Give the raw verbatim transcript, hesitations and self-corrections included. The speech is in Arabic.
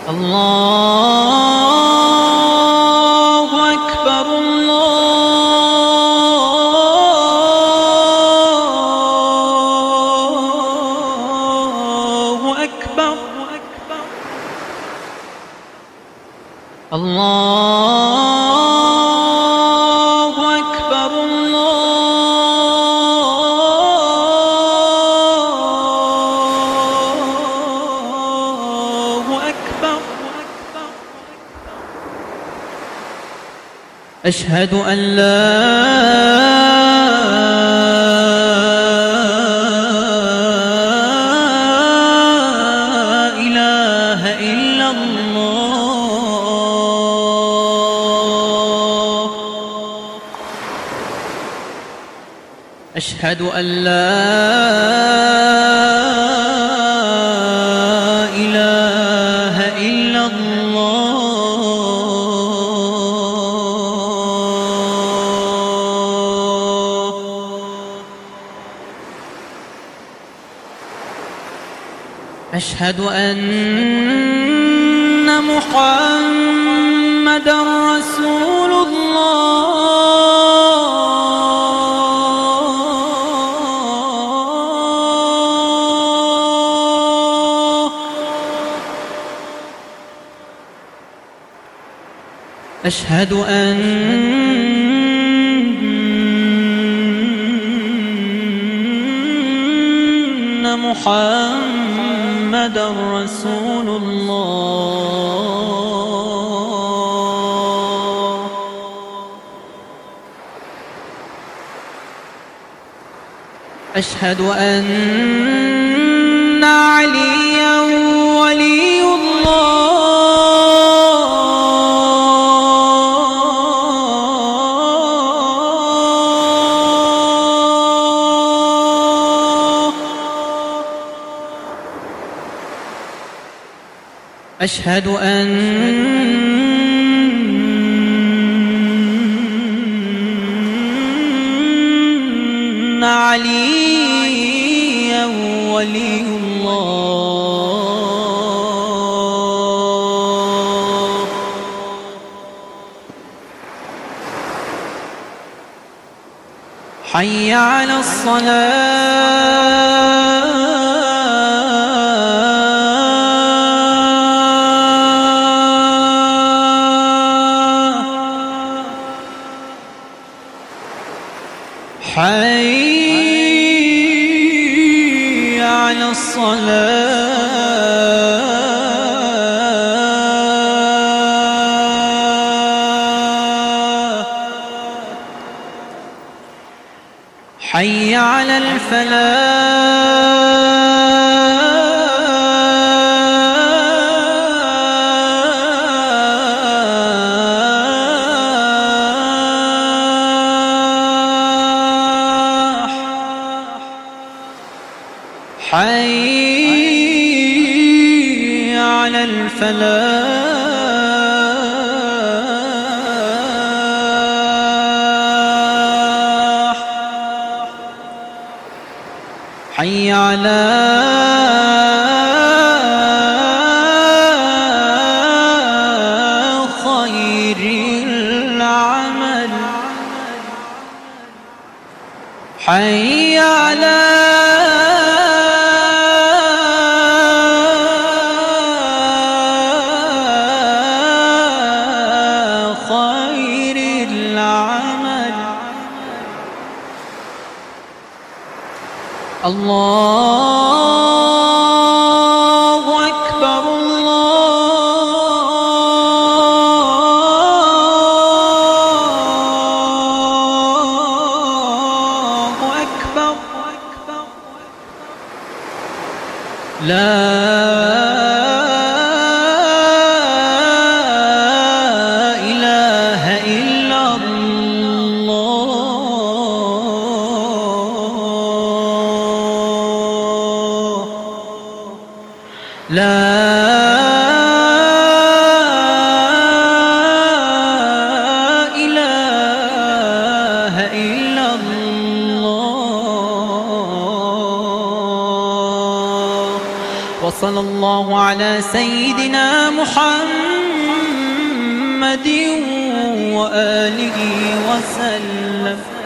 الله أكبر الله أكبر الله أكبر الله أكبر. أشهد أن لا إله إلا الله. أشهد أن لا إله إلا الله. أشهد أن محمدًا رسول الله. أشهد أن محمدًا رسول الله. أشهد أن عليًا ولي الله. أشهد أن عليًا ولي الله. حي على الصلاة. حي على الصلاة. حي على الفلاح. حي على الفلاح. حي على خير العمل. حي على خير العمل. الله أكبر الله أكبر. لا إله إلا الله. لا إله إلا الله. وصلى الله الله على سيدنا محمد وآله وسلم.